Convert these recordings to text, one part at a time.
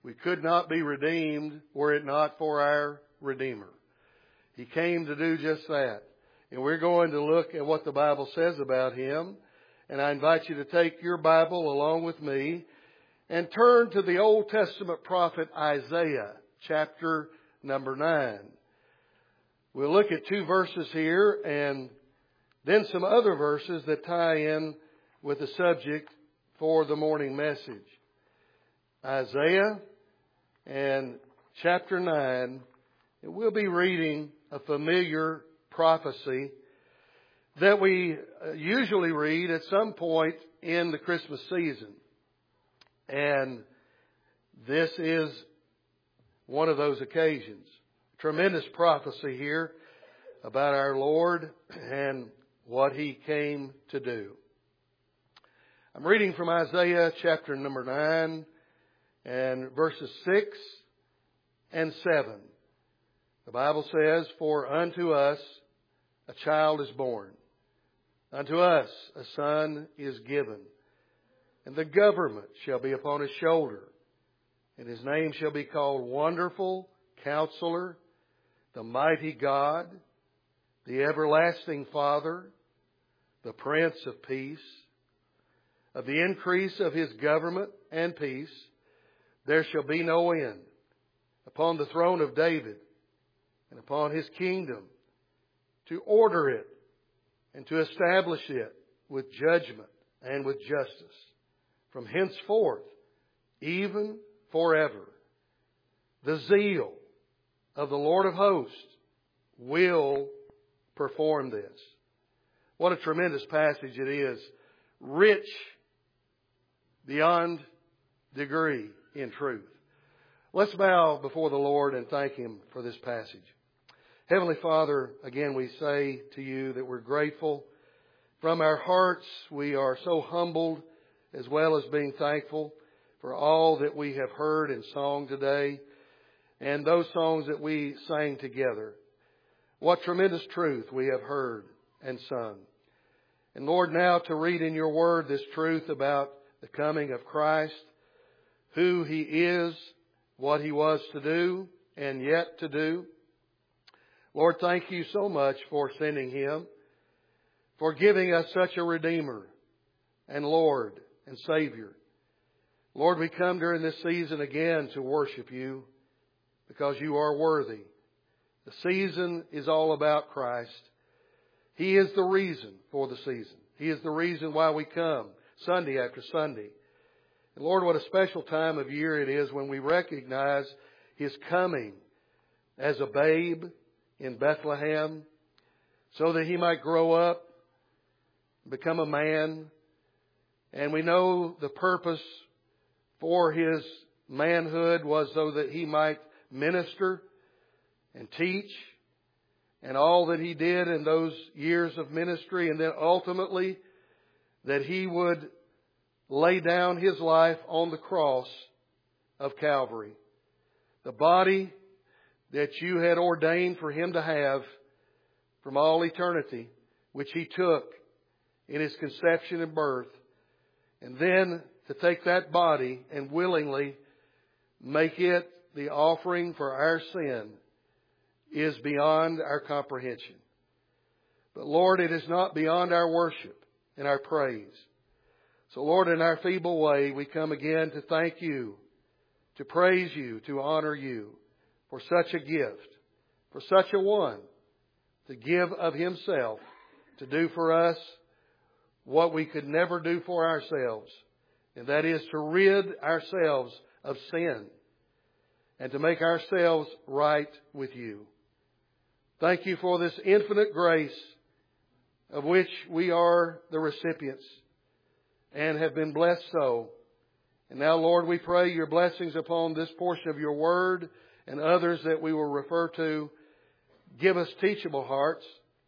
We could not be redeemed were it not for our Redeemer. He came to do just that. And we're going to look at what the Bible says about Him. And I invite you to take your Bible along with me and turn to the Old Testament prophet Isaiah, chapter number 9. We'll look at 2 verses here and then some other verses that tie in with the subject for the morning message. Isaiah and chapter 9, and we'll be reading a familiar prophecy that we usually read at some point in the Christmas season. And this is one of those occasions. Tremendous prophecy here about our Lord and what He came to do. I'm reading from Isaiah chapter number 9 and verses 6 and 7. The Bible says, "For unto us a child is born, unto us a son is given, and the government shall be upon his shoulder, and his name shall be called Wonderful Counselor, the Mighty God, the Everlasting Father, the Prince of Peace. Of the increase of His government and peace there shall be no end, upon the throne of David and upon His kingdom, to order it and to establish it with judgment and with justice, from henceforth, even forever. The zeal of the Lord of hosts will perform this." What a tremendous passage it is. Rich beyond degree in truth. Let's bow before the Lord and thank Him for this passage. Heavenly Father, again we say to You that we're grateful. From our hearts we are so humbled as well as being thankful for all that we have heard in song today and those songs that we sang together. What tremendous truth we have heard and sung. And Lord, now to read in Your Word this truth about the coming of Christ, who He is, what He was to do and yet to do. Lord, thank You so much for sending Him, for giving us such a Redeemer and Lord and Savior. Lord, we come during this season again to worship You because You are worthy. The season is all about Christ. He is the reason for the season. He is the reason why we come Sunday after Sunday. And Lord, what a special time of year it is when we recognize His coming as a babe in Bethlehem so that He might grow up, become a man. And we know the purpose for His manhood was so that He might minister and teach, and all that He did in those years of ministry, and then ultimately that He would lay down His life on the cross of Calvary. The body that You had ordained for Him to have from all eternity, which He took in His conception and birth, and then to take that body and willingly make it the offering for our sin is beyond our comprehension. But Lord, it is not beyond our worship and our praise. So Lord, in our feeble way, we come again to thank You, to praise You, to honor You for such a gift, for such a one, to give of Himself, to do for us what we could never do for ourselves, and that is to rid ourselves of sin and to make ourselves right with You. Thank You for this infinite grace of which we are the recipients and have been blessed so. And now, Lord, we pray Your blessings upon this portion of Your Word and others that we will refer to. Give us teachable hearts.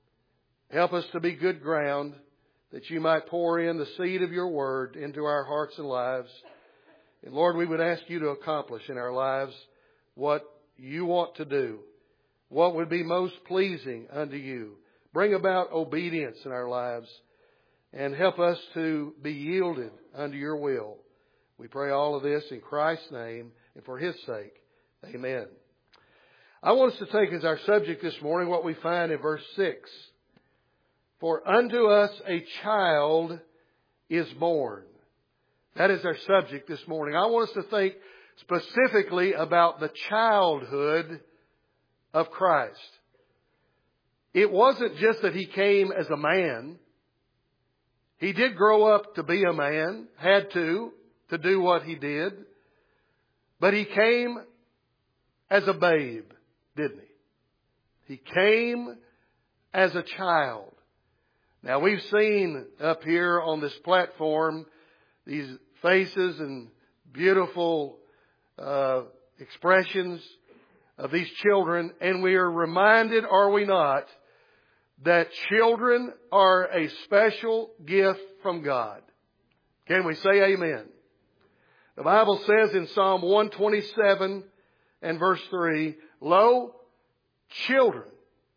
Help us to be good ground that You might pour in the seed of Your Word into our hearts and lives. And Lord, we would ask You to accomplish in our lives what You want to do, what would be most pleasing unto You. Bring about obedience in our lives and help us to be yielded unto Your will. We pray all of this in Christ's name and for His sake. Amen. I want us to take as our subject this morning what we find in verse 6. For unto us a child is born. That is our subject this morning. I want us to think specifically about the childhood of Christ. It wasn't just that He came as a man. He did grow up to be a man, had to do what He did. But He came as a babe, didn't He? He came as a child. Now we've seen up here on this platform these faces and beautiful expressions of these children, and we are reminded, are we not, that children are a special gift from God. Can we say amen? The Bible says in Psalm 127 and verse 3, Lo, children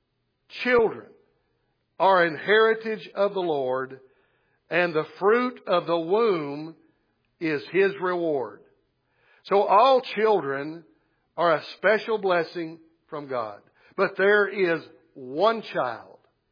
are an heritage of the Lord, and the fruit of the womb is His reward. So all children are a special blessing from God. But there is one child,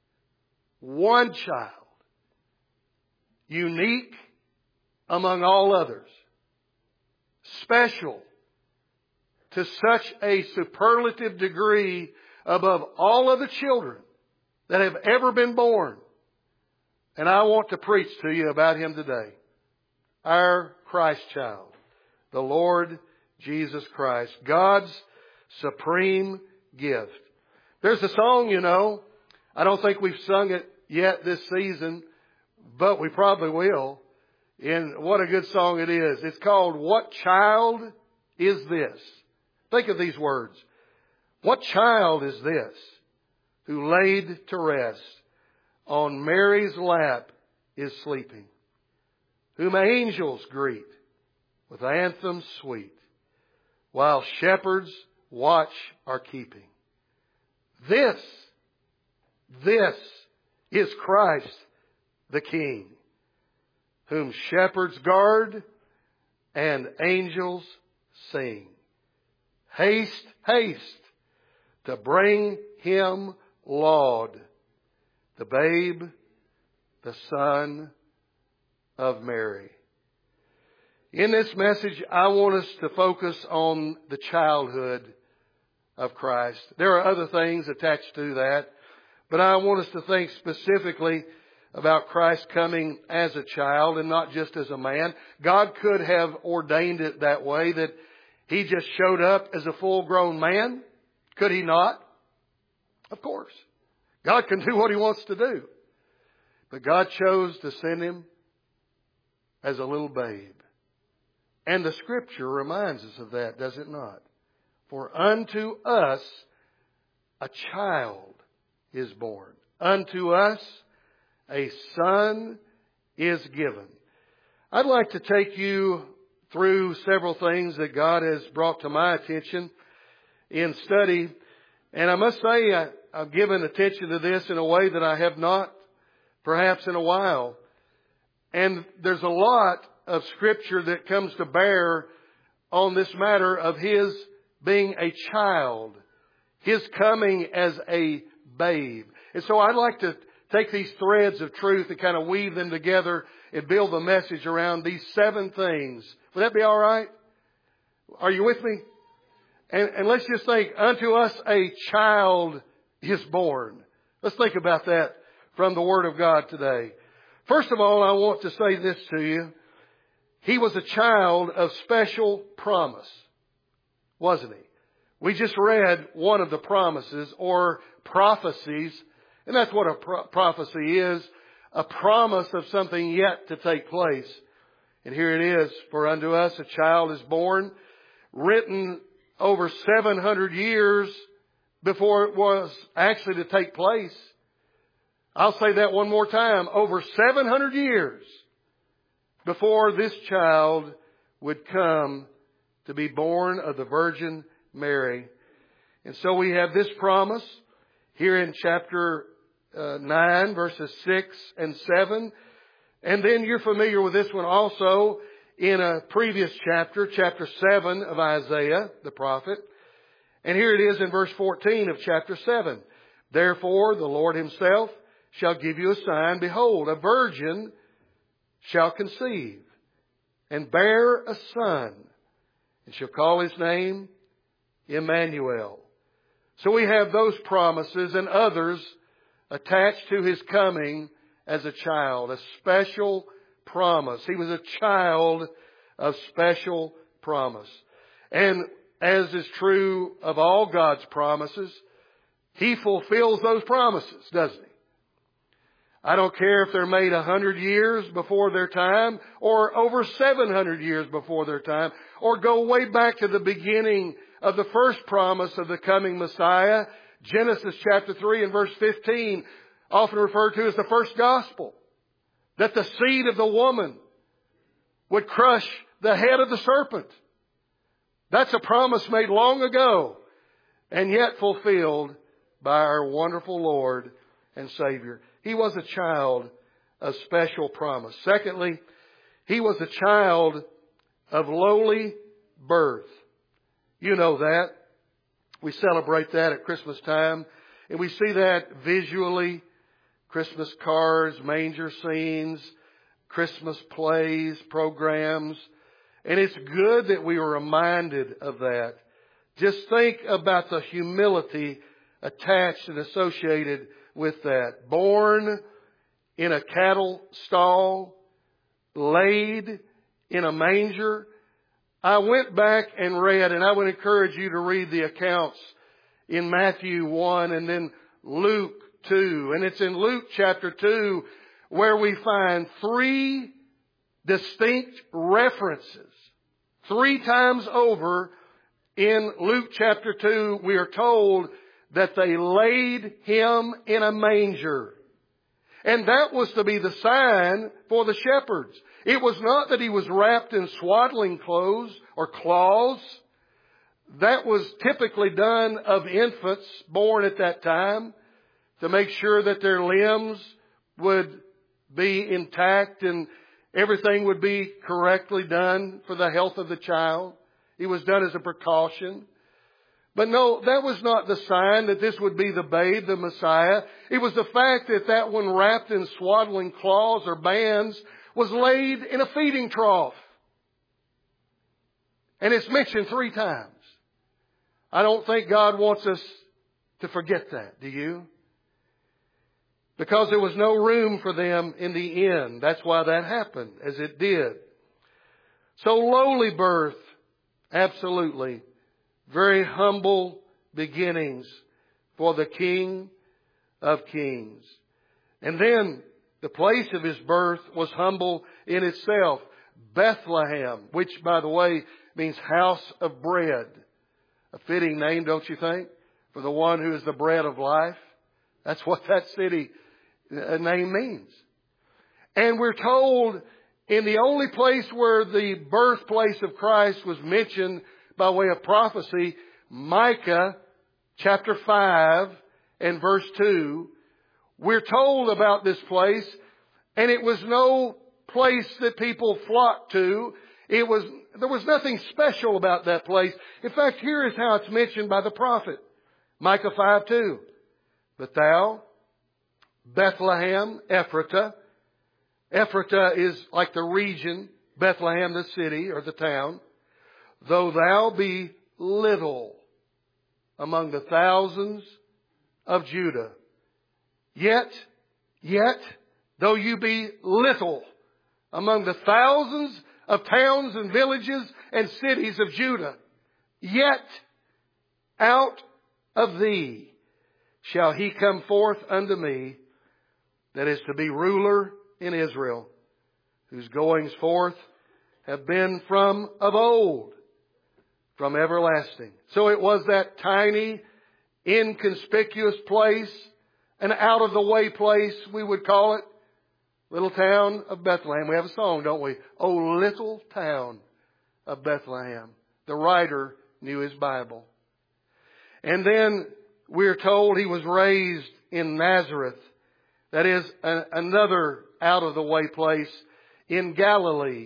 unique among all others, special to such a superlative degree above all other children that have ever been born. And I want to preach to you about Him today. Our Christ child, the Lord Jesus Christ, God's supreme gift. There's a song, you know. I don't think we've sung it yet this season, but we probably will. And what a good song it is. It's called, What Child Is This? Think of these words. What child is this who laid to rest on Mary's lap is sleeping, whom angels greet with anthems sweet, while shepherds watch are keeping? This is Christ the King, whom shepherds guard and angels sing. Haste, haste to bring Him laud, the babe, the Son of Mary. In this message, I want us to focus on the childhood of Christ. There are other things attached to that, but I want us to think specifically about Christ coming as a child and not just as a man. God could have ordained it that way, that He just showed up as a full-grown man. Could He not? Of course. God can do what He wants to do. But God chose to send Him as a little babe. And the Scripture reminds us of that, does it not? For unto us a child is born. Unto us a son is given. I'd like to take you through several things that God has brought to my attention in study. And I must say, I've given attention to this in a way that I have not perhaps in a while. And there's a lot of Scripture that comes to bear on this matter of His being a child, His coming as a babe. And so I'd like to take these threads of truth and kind of weave them together and build the message around these 7 things. Would that be all right? Are you with me? And let's just think, unto us a child is born. Let's think about that from the Word of God today. First of all, I want to say this to you. He was a child of special promise, wasn't He? We just read one of the promises or prophecies, and that's what a prophecy is, a promise of something yet to take place. And here it is, for unto us a child is born, written over 700 years before it was actually to take place. I'll say that one more time, over 700 years before this child would come to be born of the Virgin Mary. And so we have this promise here in chapter 9, verses 6 and 7. And then you're familiar with this one also in a previous chapter, chapter 7 of Isaiah, the prophet. And here it is in verse 14 of chapter 7. Therefore, the Lord Himself shall give you a sign. Behold, a virgin shall conceive and bear a son, and shall call His name Emmanuel. So we have those promises and others attached to His coming as a child, a special promise. He was a child of special promise. And as is true of all God's promises, He fulfills those promises, doesn't He? I don't care if they're made 100 years before their time or over 700 years before their time, or go way back to the beginning of the first promise of the coming Messiah, Genesis chapter 3 and verse 15, often referred to as the first gospel, that the seed of the woman would crush the head of the serpent. That's a promise made long ago and yet fulfilled by our wonderful Lord and Savior. He was a child of special promise. Secondly, He was a child of lowly birth. You know that. We celebrate that at Christmas time. And we see that visually. Christmas cards, manger scenes, Christmas plays, programs. And it's good that we are reminded of that. Just think about the humility attached and associated with that. Born in a cattle stall, laid in a manger. I went back and read, and I would encourage you to read the accounts in Matthew 1 and then Luke 2. And it's in Luke chapter 2 where we find 3 distinct references. 3 times over in Luke chapter 2, we are told that they laid Him in a manger. And that was to be the sign for the shepherds. It was not that He was wrapped in swaddling clothes or cloths. That was typically done of infants born at that time to make sure that their limbs would be intact and everything would be correctly done for the health of the child. It was done as a precaution. But no, that was not the sign that this would be the babe, the Messiah. It was the fact that that one wrapped in swaddling cloths or bands was laid in a feeding trough. And it's mentioned 3 times. I don't think God wants us to forget that, do you? Because there was no room for them in the inn. That's why that happened, as it did. So lowly birth, absolutely. Very humble beginnings for the King of Kings. And then the place of His birth was humble in itself. Bethlehem, which, by the way, means house of bread. A fitting name, don't you think? For the one who is the bread of life. That's what that city name means. And we're told in the only place where the birthplace of Christ was mentioned by way of prophecy, Micah chapter 5 and verse 2, we're told about this place, and it was no place that people flocked to. There was nothing special about that place. In fact, here is how it's mentioned by the prophet. Micah 5:2. But thou, Bethlehem, Ephratah. Ephratah is like the region, Bethlehem the city or the town. Though thou be little among the thousands of Judah. Yet, though you be little among the thousands of towns and villages and cities of Judah, yet out of thee shall He come forth unto me, that is to be ruler in Israel, whose goings forth have been from of old, from everlasting. So it was that tiny, inconspicuous place, an out-of-the-way place, we would call it, little town of Bethlehem. We have a song, don't we? Oh, little town of Bethlehem. The writer knew his Bible. And then we're told He was raised in Nazareth. That is another out-of-the-way place in Galilee.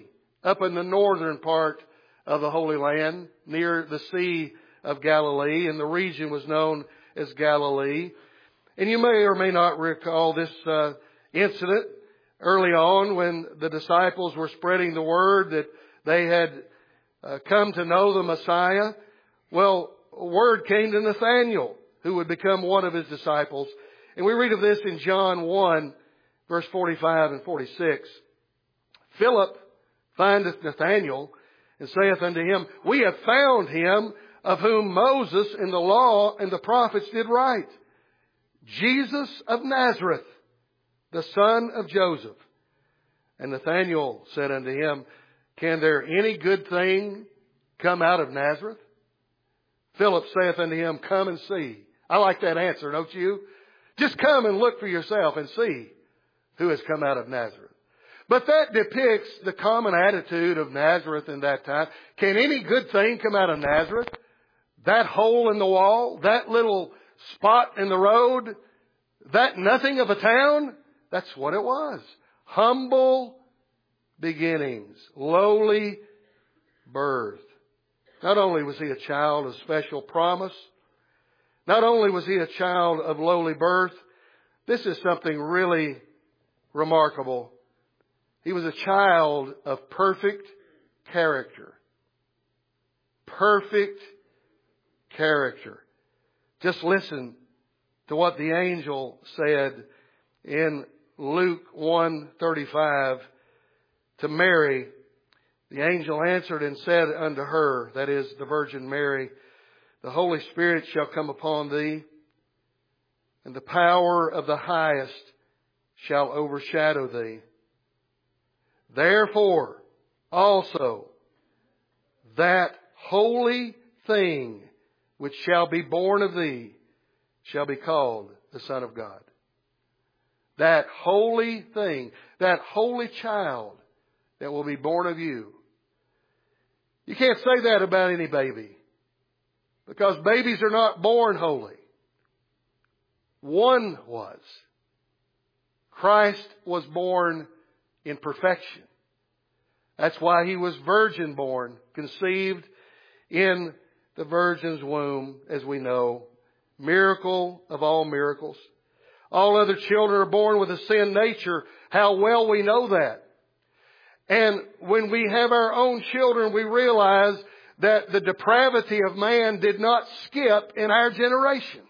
up in the northern part of the Holy Land, near the Sea of Galilee, and the region was known as Galilee. And you may or may not recall this incident early on when the disciples were spreading the word that they had come to know the Messiah. Well, word came to Nathanael, who would become one of his disciples. And we read of this in John 1, verse 45 and 46. Philip findeth Nathanael, and saith unto him, We have found him of whom Moses in the law and the prophets did write, Jesus of Nazareth, the son of Joseph. And Nathanael said unto him, Can there any good thing come out of Nazareth? Philip saith unto him, Come and see. I like that answer, don't you? Just come and look for yourself and see who has come out of Nazareth. But that depicts the common attitude of Nazareth in that time. Can any good thing come out of Nazareth? That hole in the wall, that little spot in the road, that nothing of a town, that's what it was. Humble beginnings, lowly birth. Not only was he a child of special promise, not only was he a child of lowly birth, this is something really remarkable. He was a child of perfect character. Perfect character. Just listen to what the angel said in Luke 1:35 to Mary. The angel answered and said unto her, that is, the Virgin Mary, The Holy Spirit shall come upon thee, and the power of the Highest shall overshadow thee. Therefore, also, that holy thing which shall be born of thee shall be called the Son of God. That holy thing, that holy child that will be born of you. You can't say that about any baby, because babies are not born holy. One was. Christ was born in perfection. That's why he was virgin born, conceived in the virgin's womb, as we know. Miracle of all miracles. All other children are born with a sin nature. How well we know that. And when we have our own children, we realize that the depravity of man did not skip in our generation.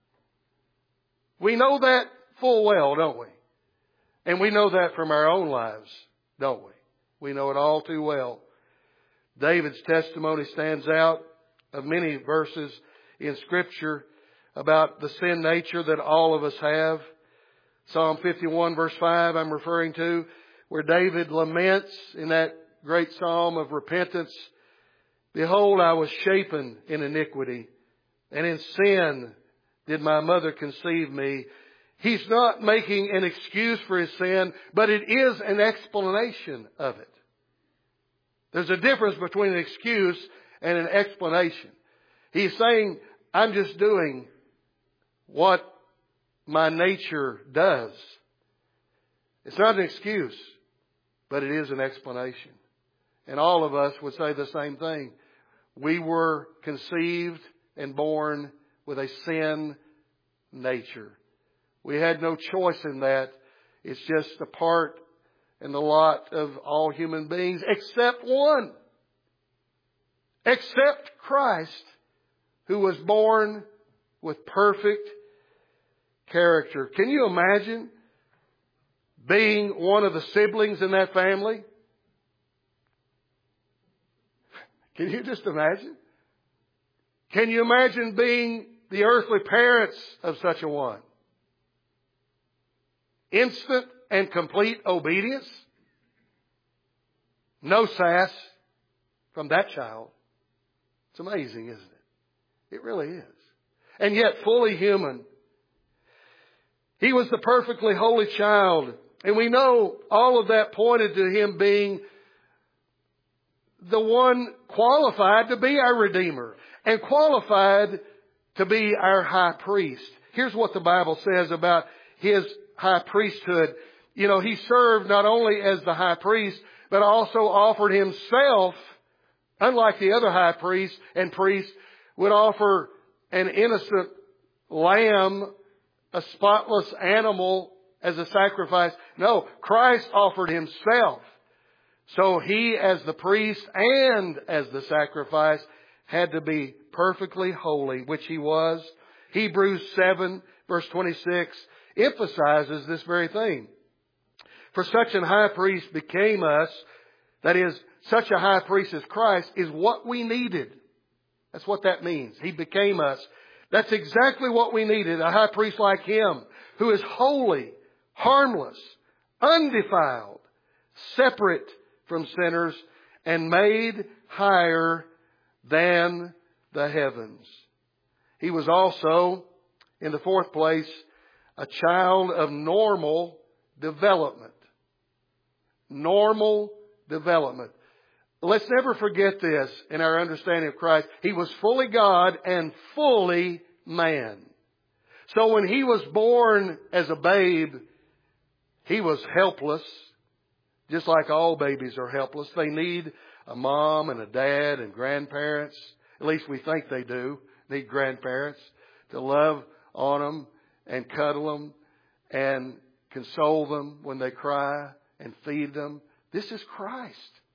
We know that full well, don't we? And we know that from our own lives, don't we? We know it all too well. David's testimony stands out of many verses in Scripture about the sin nature that all of us have. Psalm 51 verse 5 I'm referring to, where David laments in that great psalm of repentance, Behold, I was shapen in iniquity, and in sin did my mother conceive me. He's not making an excuse for his sin, but it is an explanation of it. There's a difference between an excuse and an explanation. He's saying, I'm just doing what my nature does. It's not an excuse, but it is an explanation. And all of us would say the same thing. We were conceived and born with a sin nature. We had no choice in that. It's just a part and the lot of all human beings, except one. Except Christ, who was born with perfect character. Can you imagine being one of the siblings in that family? Can you just imagine? Can you imagine being the earthly parents of such a one? Instant and complete obedience. No sass from that child. It's amazing, isn't it? It really is. And yet fully human. He was the perfectly holy child. And we know all of that pointed to him being the one qualified to be our Redeemer and qualified to be our high priest. Here's what the Bible says about his high priesthood. You know, he served not only as the high priest, but also offered Himself, unlike the other high priests and priests would offer an innocent lamb, a spotless animal as a sacrifice. No, Christ offered Himself. So He, as the priest and as the sacrifice, had to be perfectly holy, which He was. Hebrews 7, verse 26, emphasizes this very thing. For such an high priest became us, that is, such a high priest as Christ, is what we needed. That's what that means. He became us. That's exactly what we needed, a high priest like Him, who is holy, harmless, undefiled, separate from sinners, and made higher than the heavens. He was also, in the fourth place, a child of normal development. Normal development. Let's never forget this in our understanding of Christ. He was fully God and fully man. So when He was born as a babe, He was helpless, just like all babies are helpless. They need a mom and a dad and grandparents. At least we think they do. Need grandparents to love on them and cuddle them and console them when they cry and feed them. This is Christ.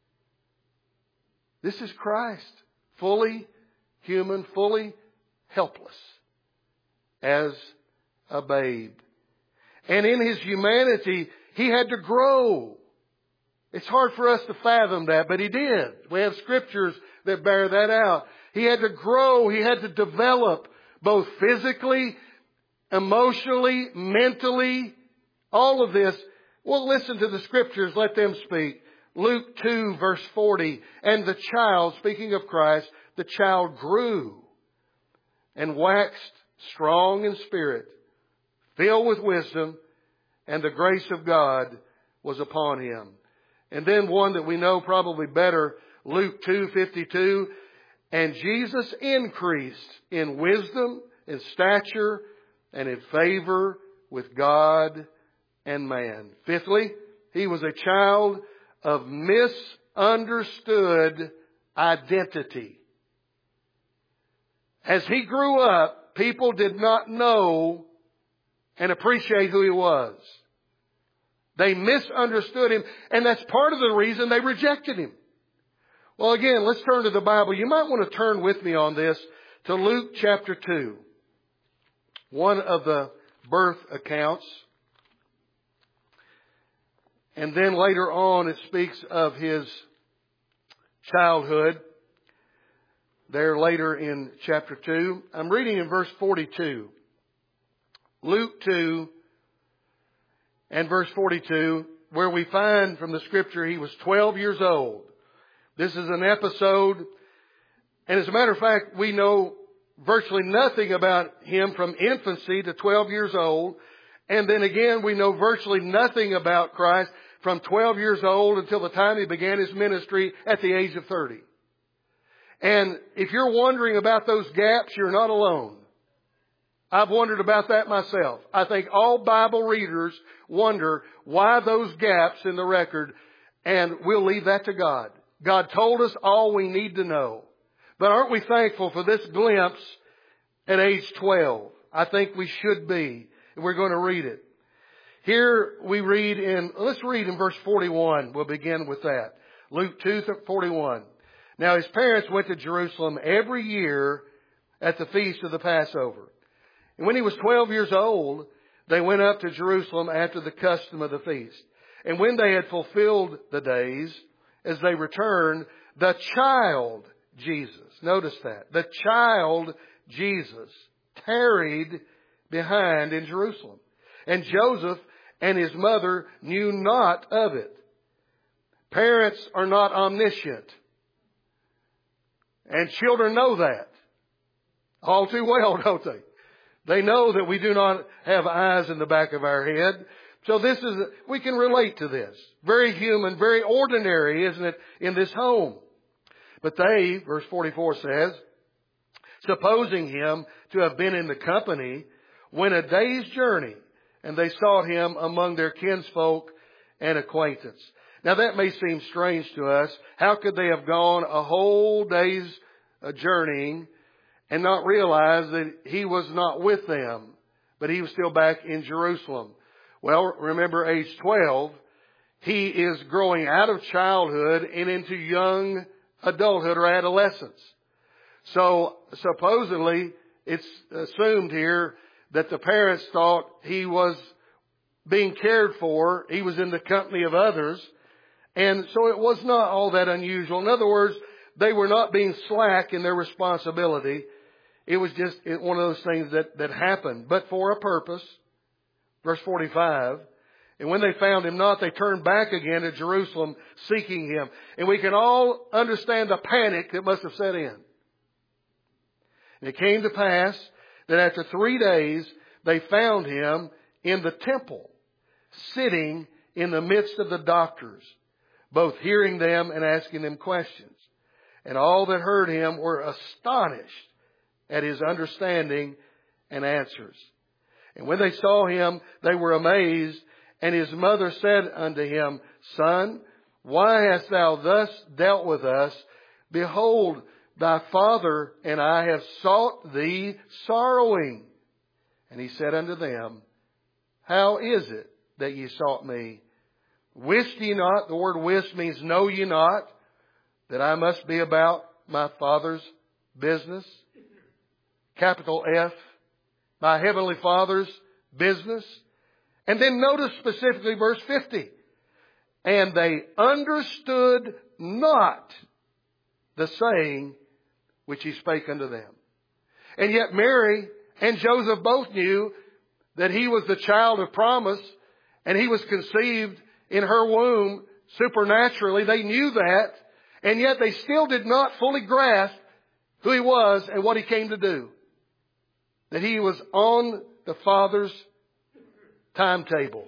This is Christ. Fully human, fully helpless as a babe. And in His humanity, He had to grow. It's hard for us to fathom that, but He did. We have scriptures that bear that out. He had to grow. He had to develop both physically, emotionally, mentally, all of this. Well, listen to the scriptures. Let them speak. Luke 2, verse 40. And the child, speaking of Christ, the child grew and waxed strong in spirit, filled with wisdom, and the grace of God was upon Him. And then one that we know probably better, Luke 2:52. And Jesus increased in wisdom, in stature, and in favor with God and man. Fifthly, He was a child of misunderstood identity. As He grew up, people did not know and appreciate who He was. They misunderstood Him, and that's part of the reason they rejected Him. Well, again, let's turn to the Bible. You might want to turn with me on this to Luke chapter 2. One of the birth accounts. And then later on it speaks of His childhood. There later in chapter 2. I'm reading in verse 42. Luke 2 and verse 42, where we find from the scripture He was 12 years old. This is an episode, and as a matter of fact, we know virtually nothing about Him from infancy to 12 years old. And then again, we know virtually nothing about Christ from 12 years old until the time He began His ministry at the age of 30. And if you're wondering about those gaps, you're not alone. I've wondered about that myself. I think all Bible readers wonder why those gaps in the record, and we'll leave that to God. God told us all we need to know. But aren't we thankful for this glimpse at age 12? I think we should be. We're going to read it. Here we read let's read in verse 41. We'll begin with that. Luke 2:41. Now His parents went to Jerusalem every year at the feast of the Passover. And when He was 12 years old, they went up to Jerusalem after the custom of the feast. And when they had fulfilled the days, as they returned, the child Jesus, notice that, the child Jesus tarried behind in Jerusalem. And Joseph and his mother knew not of it. Parents are not omniscient. And children know that all too well, don't they? They know that we do not have eyes in the back of our head. So we can relate to this. Very human, very ordinary, isn't it, in this home? But they, verse 44 says, supposing Him to have been in the company, went a day's journey, and they sought Him among their kinsfolk and acquaintance. Now that may seem strange to us. How could they have gone a whole day's journeying and not realize that He was not with them, but He was still back in Jerusalem? Well, remember age 12, He is growing out of childhood and into young adulthood or adolescence. So supposedly it's assumed here that the parents thought He was being cared for. He was in the company of others. And so it was not all that unusual. In other words, they were not being slack in their responsibility. It was just one of those things that happened, but for a purpose. Verse 45. And when they found Him not, they turned back again to Jerusalem seeking Him. And we can all understand the panic that must have set in. And it came to pass that after 3 days, they found Him in the temple, sitting in the midst of the doctors, both hearing them and asking them questions. And all that heard Him were astonished at His understanding and answers. And when they saw Him, they were amazed. And His mother said unto Him, Son, why hast thou thus dealt with us? Behold, thy father and I have sought thee sorrowing. And He said unto them, How is it that ye sought me? Wist ye not, the word wist means know ye not, that I must be about my Father's business? Capital F, my Heavenly Father's business. And then notice specifically verse 50. And they understood not the saying which He spake unto them. And yet Mary and Joseph both knew that He was the child of promise, and He was conceived in her womb supernaturally. They knew that, and yet they still did not fully grasp who He was and what He came to do. That He was on the Father's timetable.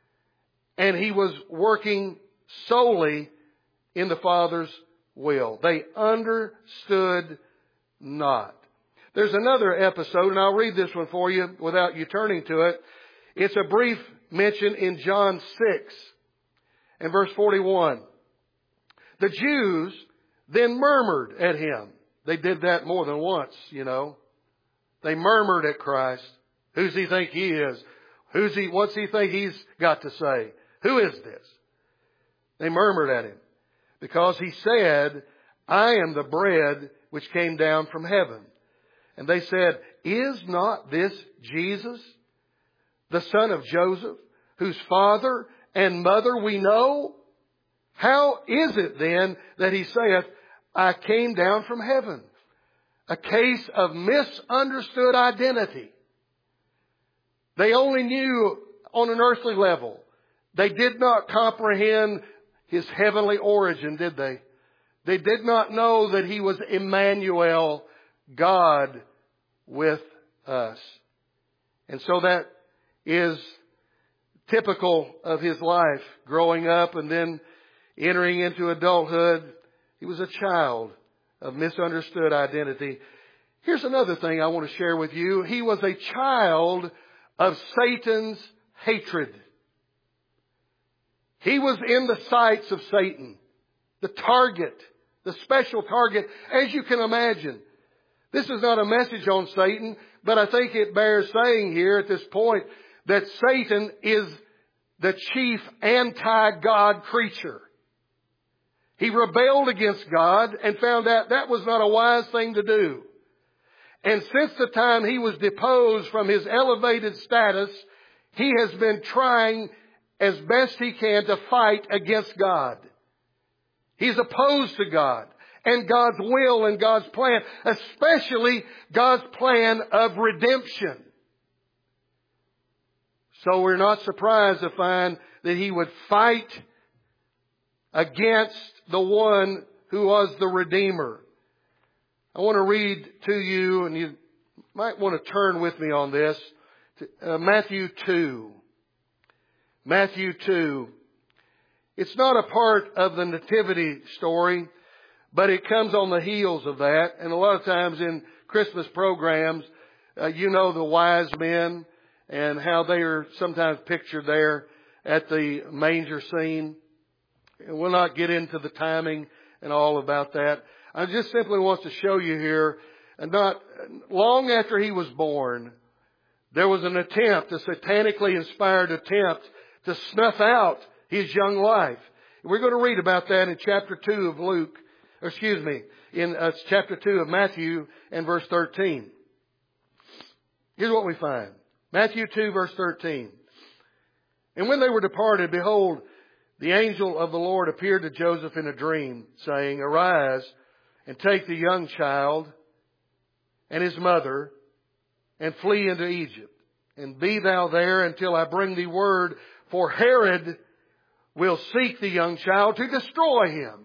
And He was working solely in the Father's will. They understood not. There's another episode, and I'll read this one for you without you turning to it. It's a brief mention in John 6 and verse 41. The Jews then murmured at Him. They did that more than once, you know. They murmured at Christ. Who's He think He is? What's He think He's got to say? Who is this? They murmured at Him because He said, I am the bread which came down from heaven. And they said, Is not this Jesus, the son of Joseph, whose father and mother we know? How is it then that He saith, I came down from heaven? A case of misunderstood identity. They only knew on an earthly level. They did not comprehend His heavenly origin, did they? They did not know that He was Emmanuel, God with us. And so that is typical of His life, growing up and then entering into adulthood. He was a child of misunderstood identity. Here's another thing I want to share with you. He was a child of Satan's hatred. He was in the sights of Satan, the target, the special target, as you can imagine. This is not a message on Satan, but I think it bears saying here at this point that Satan is the chief anti-God creature. He rebelled against God and found out that was not a wise thing to do. And since the time he was deposed from his elevated status, he has been trying as best he can to fight against God. He's opposed to God and God's will and God's plan, especially God's plan of redemption. So we're not surprised to find that he would fight against the one who was the Redeemer. I want to read to you, and you might want to turn with me on this, to Matthew 2. Matthew 2. It's not a part of the nativity story, but it comes on the heels of that. And a lot of times in Christmas programs, you know the wise men and how they are sometimes pictured there at the manger scene. And we'll not get into the timing and all about that. I just simply want to show you here, and not long after he was born, there was an attempt, a satanically inspired attempt to snuff out his young life. We're going to read about that in chapter 2 of in chapter 2 of Matthew and verse 13. Here's what we find. Matthew 2 verse 13. And when they were departed, behold, the angel of the Lord appeared to Joseph in a dream, saying, Arise and take the young child and his mother and flee into Egypt. And be thou there until I bring thee word, for Herod will seek the young child to destroy him.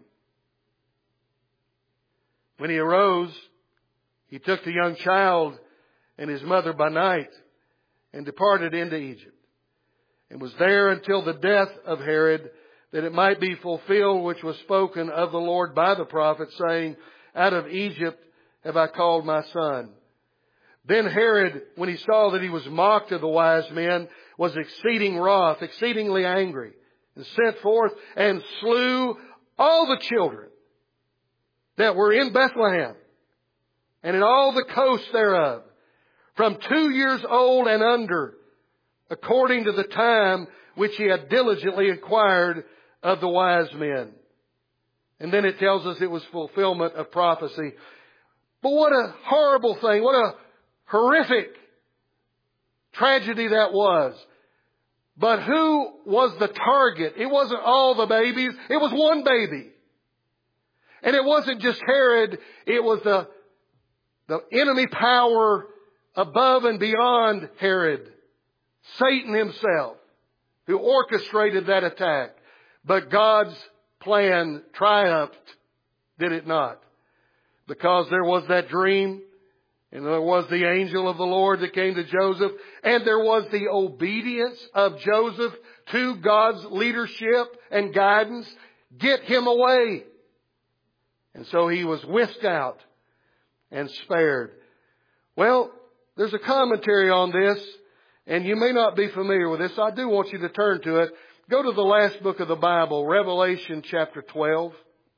When he arose, he took the young child and his mother by night and departed into Egypt, and was there until the death of Herod, that it might be fulfilled which was spoken of the Lord by the prophet, saying, Out of Egypt have I called my son. Then Herod, when he saw that he was mocked of the wise men, was exceeding wroth, exceedingly angry, and sent forth and slew all the children that were in Bethlehem and in all the coasts thereof, from 2 years old and under, according to the time which he had diligently inquired of the wise men. And then it tells us it was fulfillment of prophecy. But what a horrible thing, what a horrific tragedy that was. But who was the target? It wasn't all the babies, it was one baby. And it wasn't just Herod, it was the enemy power above and beyond Herod, Satan himself, who orchestrated that attack. But God's plan triumphed, did it not? Because there was that dream, and there was the angel of the Lord that came to Joseph, and there was the obedience of Joseph to God's leadership and guidance. Get him away. And so he was whisked out and spared. Well, there's a commentary on this, and you may not be familiar with this. I do want you to turn to it. Go to the last book of the Bible, Revelation chapter 12.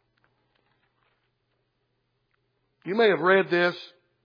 You may have read this,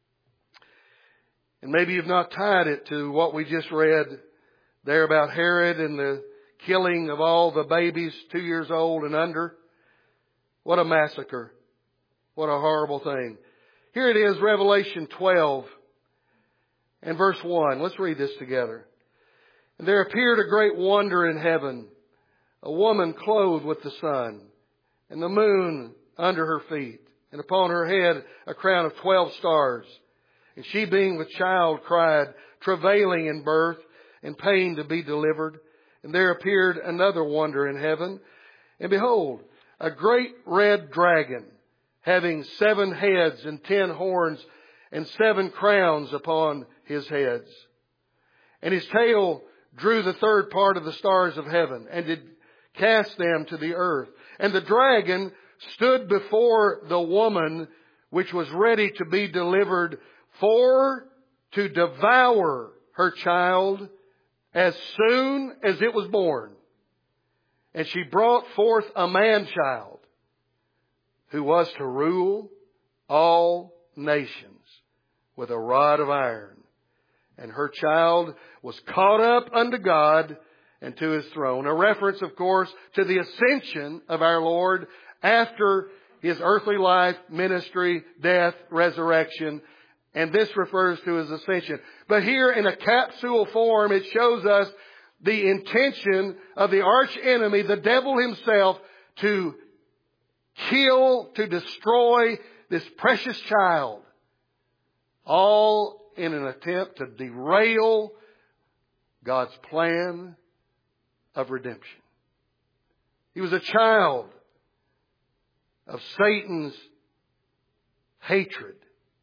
and maybe you've not tied it to what we just read there about Herod and the killing of all the babies 2 years old and under. What a massacre. What a horrible thing. Here it is, Revelation 12 and verse 1. Let's read this together. And there appeared a great wonder in heaven, a woman clothed with the sun, and the moon under her feet, and upon her head a crown of 12 stars. And she, being with child, cried, travailing in birth and pain to be delivered. And there appeared another wonder in heaven. And behold, a great red dragon, having 7 heads and 10 horns and 7 crowns upon his heads. And his tail drew the third part of the stars of heaven, and did cast them to the earth. And the dragon stood before the woman which was ready to be delivered, for to devour her child as soon as it was born. And she brought forth a man-child, who was to rule all nations with a rod of iron. And her child was caught up unto God and to His throne. A reference, of course, to the ascension of our Lord after His earthly life, ministry, death, resurrection. And this refers to His ascension. But here in a capsule form, it shows us the intention of the arch enemy, the devil himself, to kill, to destroy this precious child. All in an attempt to derail God's plan of redemption. He was a child of Satan's hatred,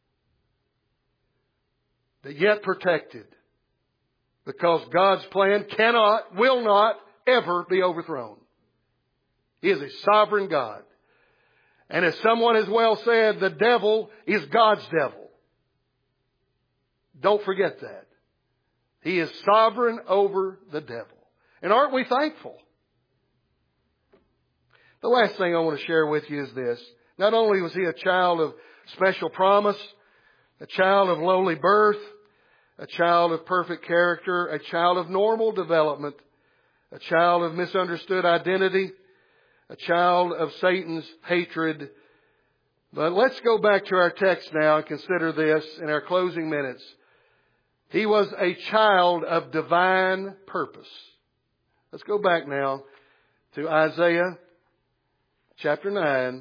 but yet protected, because God's plan cannot, will not ever be overthrown. He is a sovereign God. And as someone has well said, the devil is God's devil. Don't forget that. He is sovereign over the devil. And aren't we thankful? The last thing I want to share with you is this. Not only was he a child of special promise, a child of lowly birth, a child of perfect character, a child of normal development, a child of misunderstood identity, a child of Satan's hatred. But let's go back to our text now and consider this in our closing minutes. He was a child of divine purpose. Let's go back now to Isaiah chapter 9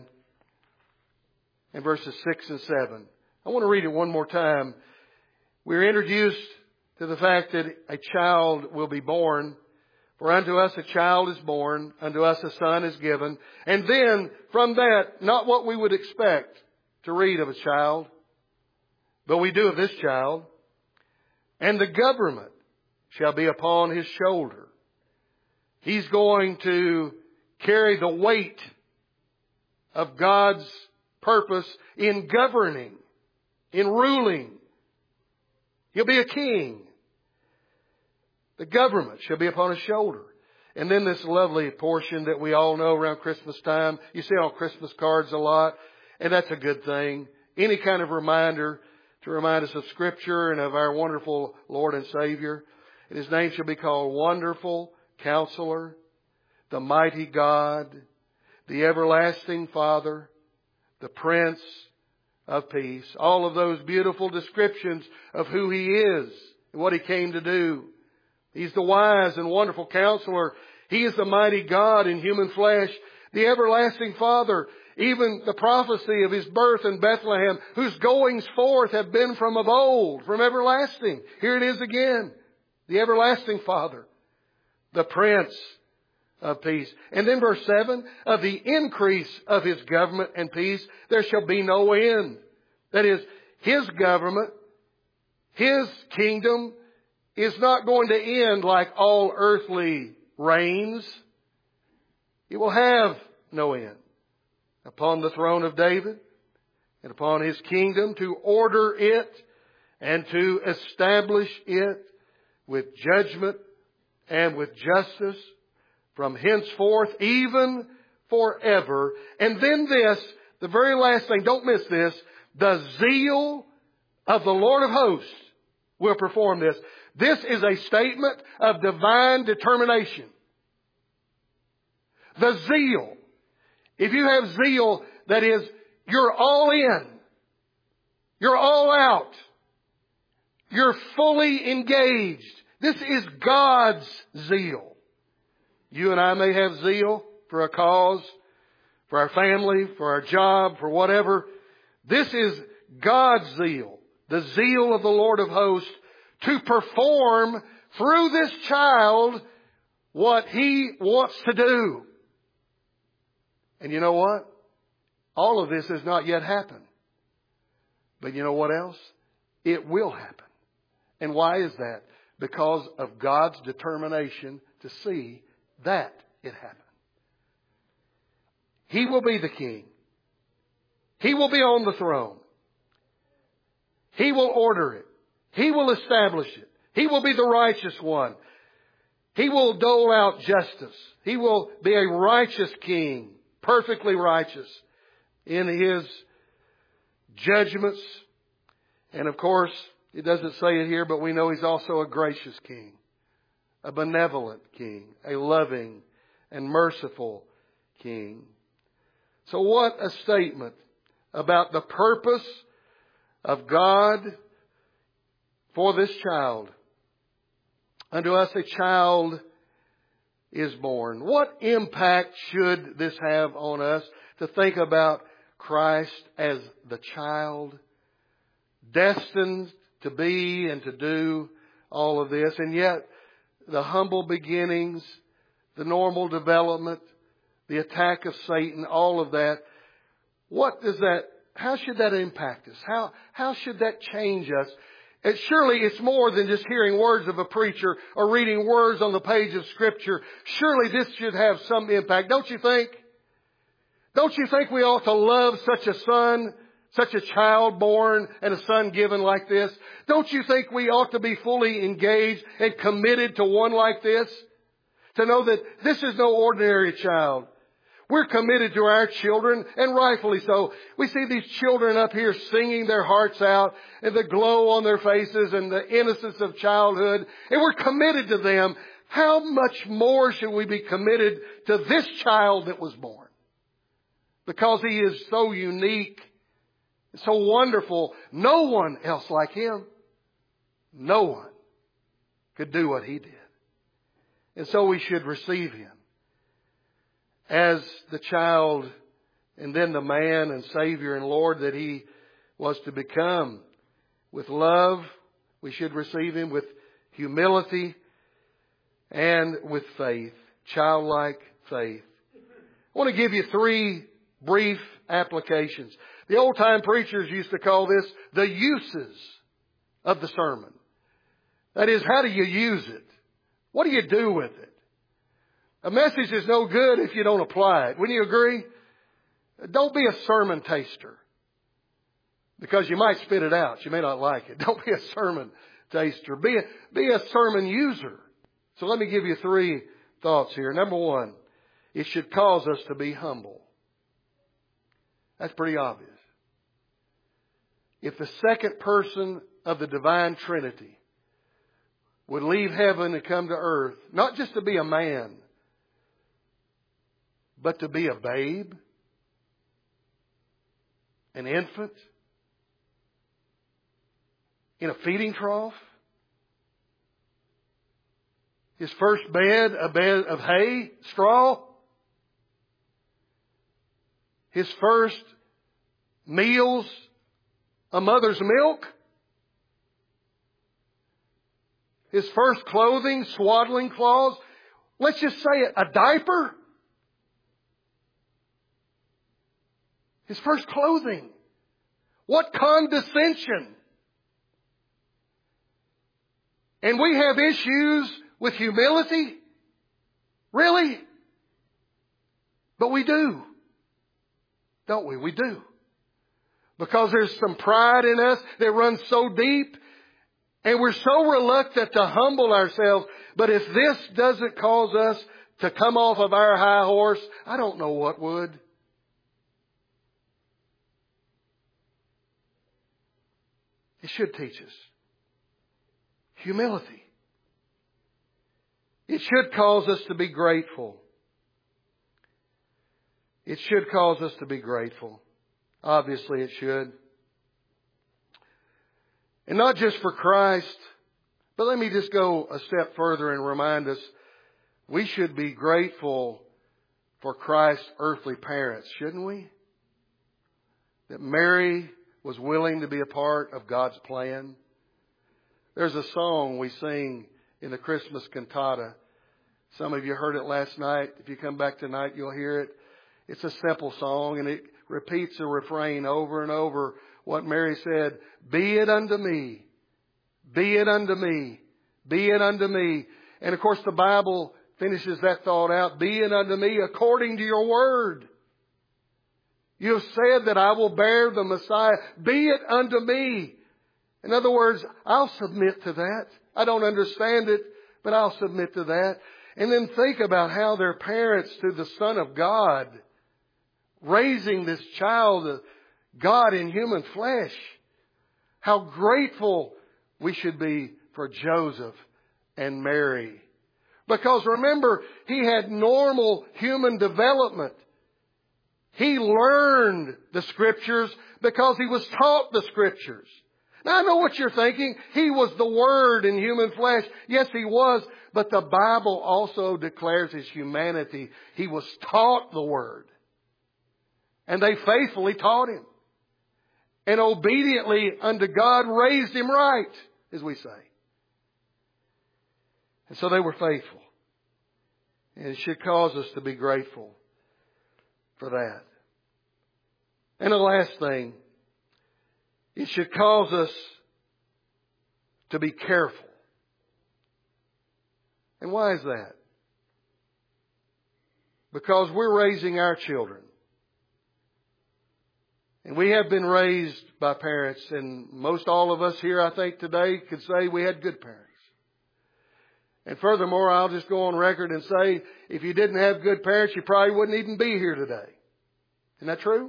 and verses 6 and 7. I want to read it one more time. We're introduced to the fact that a child will be born. For unto us a child is born, unto us a son is given. And then from that, not what we would expect to read of a child, but we do of this child. And the government shall be upon his shoulder. He's going to carry the weight of God's purpose in governing, in ruling. He'll be a king. The government shall be upon his shoulder. And then this lovely portion that we all know around Christmas time. You see it on Christmas cards a lot. And that's a good thing. Any kind of reminder to remind us of Scripture and of our wonderful Lord and Savior. And His name shall be called Wonderful Counselor, the Mighty God, the Everlasting Father, the Prince of Peace. All of those beautiful descriptions of who He is and what He came to do. He's the wise and wonderful Counselor. He is the mighty God in human flesh, the everlasting Father. Even the prophecy of His birth in Bethlehem, whose goings forth have been from of old, from everlasting. Here it is again. The everlasting Father, the Prince of Peace. And then verse 7, of the increase of His government and peace, there shall be no end. That is, His government, His kingdom is not going to end like all earthly reigns. It will have no end. Upon the throne of David and upon His kingdom, to order it and to establish it with judgment and with justice from henceforth, even forever. And then this, the very last thing, don't miss this, the zeal of the Lord of hosts will perform this. This is a statement of divine determination. The zeal. If you have zeal, that is, you're all in. You're all out. You're fully engaged. This is God's zeal. You and I may have zeal for a cause, for our family, for our job, for whatever. This is God's zeal. The zeal of the Lord of hosts to perform through this child what He wants to do. And you know what? All of this has not yet happened. But you know what else? It will happen. And why is that? Because of God's determination to see that it happen. He will be the king. He will be on the throne. He will order it. He will establish it. He will be the righteous one. He will dole out justice. He will be a righteous king. Perfectly righteous in His judgments. And of course, it doesn't say it here, but we know He's also a gracious king, a benevolent king, a loving and merciful king. So what a statement about the purpose of God for this child. Unto us a child is born. What impact should this have on us to think about Christ as the child, destined to be and to do all of this, and yet the humble beginnings, the normal development, the attack of Satan, all of that. How should that impact us? How should that change us? And surely it's more than just hearing words of a preacher or reading words on the page of Scripture. Surely this should have some impact, don't you think? Don't you think we ought to love such a son, such a child born and a son given like this? Don't you think we ought to be fully engaged and committed to one like this? To know that this is no ordinary child. We're committed to our children, and rightfully so. We see these children up here singing their hearts out, and the glow on their faces, and the innocence of childhood, and we're committed to them. How much more should we be committed to this child that was born? Because he is so unique, so wonderful. No one else like him. No one could do what he did. And so we should receive him as the child and then the man and Savior and Lord that he was to become. With love, we should receive him with humility and with faith, childlike faith. I want to give you 3 brief applications. The old-time preachers used to call this the uses of the sermon. That is, how do you use it? What do you do with it? A message is no good if you don't apply it. Wouldn't you agree? Don't be a sermon taster, because you might spit it out. You may not like it. Don't be a sermon taster. Be a sermon user. So let me give you 3 thoughts here. Number 1, it should cause us to be humble. That's pretty obvious. If the second person of the divine Trinity would leave heaven and come to earth, not just to be a man, but to be a babe, an infant, in a feeding trough, his first bed, a bed of hay, straw, his first meals, a mother's milk, his first clothing, swaddling cloths, let's just say it, a diaper. His first clothing. What condescension. And we have issues with humility? Really? But we do. Don't we? We do. Because there's some pride in us that runs so deep, and we're so reluctant to humble ourselves. But if this doesn't cause us to come off of our high horse, I don't know what would. It should teach us humility. It should cause us to be grateful. It should cause us to be grateful. Obviously it should. And not just for Christ, but let me just go a step further and remind us, we should be grateful for Christ's earthly parents, shouldn't we? That Mary was willing to be a part of God's plan. There's a song we sing in the Christmas cantata. Some of you heard it last night. If you come back tonight, you'll hear it. It's a simple song, and it repeats the refrain over and over. What Mary said, "Be it unto me, be it unto me, be it unto me." And of course the Bible finishes that thought out, "Be it unto me according to your word. You have said that I will bear the Messiah. Be it unto me." In other words, I'll submit to that. I don't understand it, but I'll submit to that. And then think about how their parents to the Son of God, raising this child, God in human flesh. How grateful we should be for Joseph and Mary. Because remember, he had normal human development. He learned the Scriptures because he was taught the Scriptures. Now I know what you're thinking. He was the Word in human flesh. Yes, he was. But the Bible also declares his humanity. He was taught the Word. And they faithfully taught him. And obediently unto God raised him right, as we say. And so they were faithful. And it should cause us to be grateful for that. And the last thing, it should cause us to be careful. And why is that? Because we're raising our children. And we have been raised by parents, and most all of us here, I think, today could say we had good parents. And furthermore, I'll just go on record and say, if you didn't have good parents, you probably wouldn't even be here today. Isn't that true?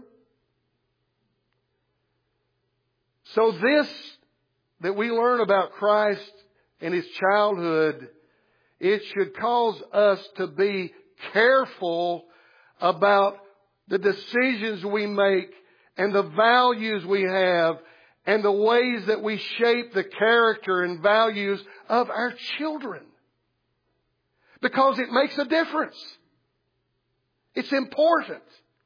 So this that we learn about Christ and His childhood, it should cause us to be careful about the decisions we make and the values we have and the ways that we shape the character and values of our children. Because it makes a difference. It's important.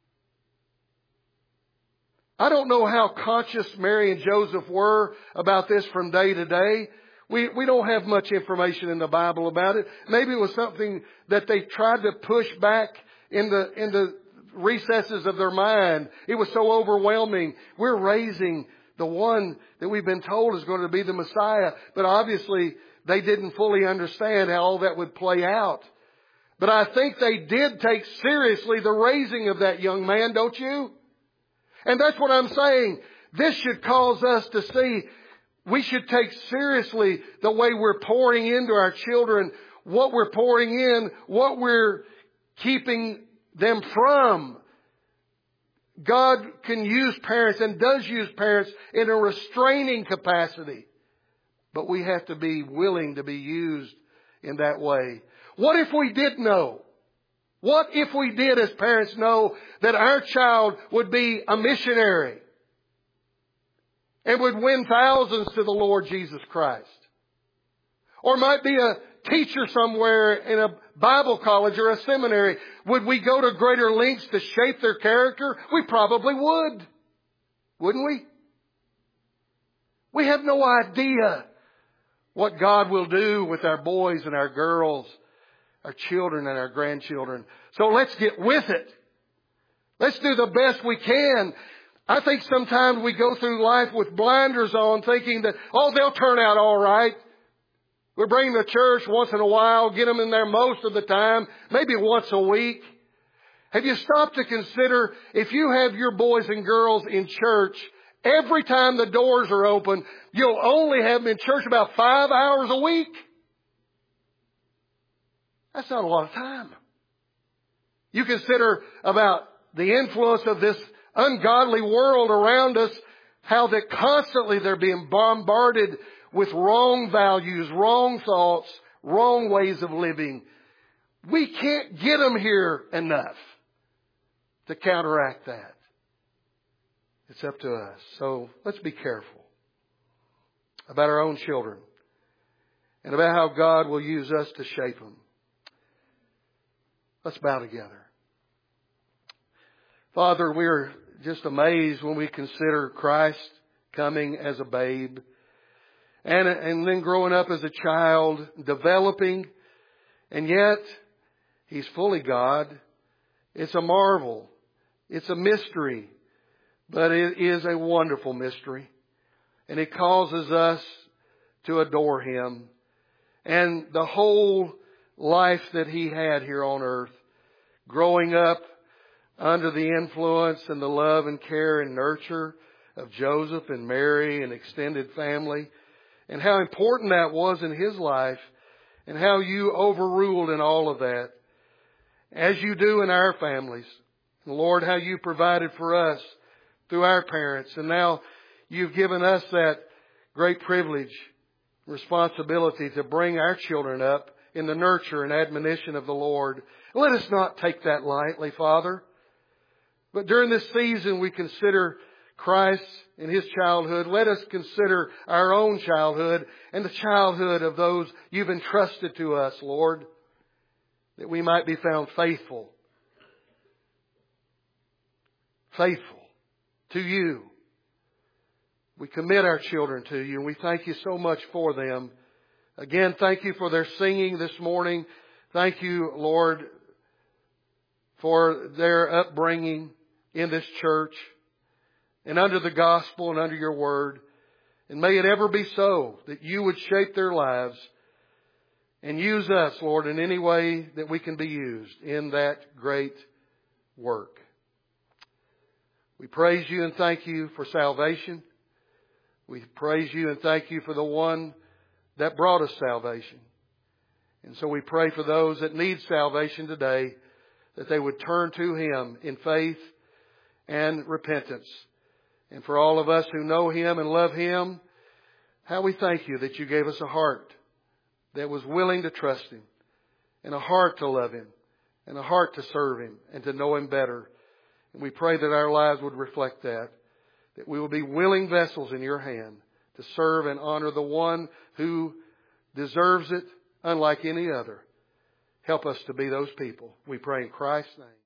I don't know how conscious Mary and Joseph were about this from day to day. We don't have much information in the Bible about it. Maybe it was something that they tried to push back in the recesses of their mind. It was so overwhelming. We're raising the one that we've been told is going to be the Messiah. But obviously, they didn't fully understand how all that would play out. But I think they did take seriously the raising of that young man, don't you? And that's what I'm saying. This should cause us to see we should take seriously the way we're pouring into our children, what we're pouring in, what we're keeping them from. God can use parents and does use parents in a restraining capacity. But we have to be willing to be used in that way. What if we did know? What if we did as parents know that our child would be a missionary and would win thousands to the Lord Jesus Christ? Or might be a teacher somewhere in a Bible college or a seminary. Would we go to greater lengths to shape their character? We probably would. Wouldn't we? We have no idea what God will do with our boys and our girls, our children and our grandchildren. So let's get with it. Let's do the best we can. I think sometimes we go through life with blinders on thinking that, they'll turn out all right. We bring them to church once in a while, get them in there most of the time, maybe once a week. Have you stopped to consider if you have your boys and girls in church, every time the doors are open, you'll only have them in church about 5 hours a week? That's not a lot of time. You consider about the influence of this ungodly world around us, how that constantly they're being bombarded with wrong values, wrong thoughts, wrong ways of living. We can't get them here enough to counteract that. It's up to us. So let's be careful about our own children and about how God will use us to shape them. Let's bow together. Father, we're just amazed when we consider Christ coming as a babe and then growing up as a child, developing, and yet He's fully God. It's a marvel. It's a mystery, but it is a wonderful mystery. And it causes us to adore Him and the whole life that He had here on earth, growing up under the influence and the love and care and nurture of Joseph and Mary and extended family, and how important that was in His life, and how You overruled in all of that, as You do in our families. And Lord, how You provided for us through our parents, and now You've given us that great privilege, responsibility to bring our children up in the nurture and admonition of the Lord. Let us not take that lightly, Father. But during this season we consider Christ in His childhood. Let us consider our own childhood and the childhood of those You've entrusted to us, Lord, that we might be found faithful. Faithful to You. We commit our children to You, and we thank You so much for them. Again, thank You for their singing this morning. Thank You, Lord, for their upbringing in this church and under the gospel and under Your word. And may it ever be so that You would shape their lives and use us, Lord, in any way that we can be used in that great work. We praise You and thank You for salvation. We praise You and thank You for the one that brought us salvation. And so we pray for those that need salvation today, that they would turn to Him in faith and repentance. And for all of us who know Him and love Him, how we thank You that You gave us a heart that was willing to trust Him, and a heart to love Him, and a heart to serve Him and to know Him better. And we pray that our lives would reflect that we will be willing vessels in Your hand to serve and honor the one who deserves it unlike any other. Help us to be those people. We pray in Christ's name.